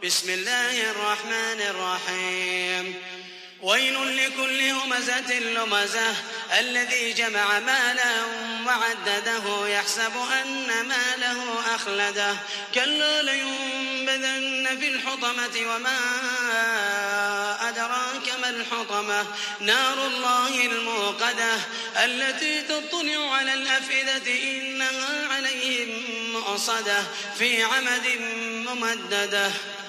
بسم الله الرحمن الرحيم ويل لكل همزة لمزة الذي جمع مالا وعدده يحسب أن ماله أخلده كلا لينبذن في الحطمة وما أدراك ما الحطمة نار الله الموقدة التي تطلع على الأفئدة إنها عليهم مؤصدة في عمد ممددة.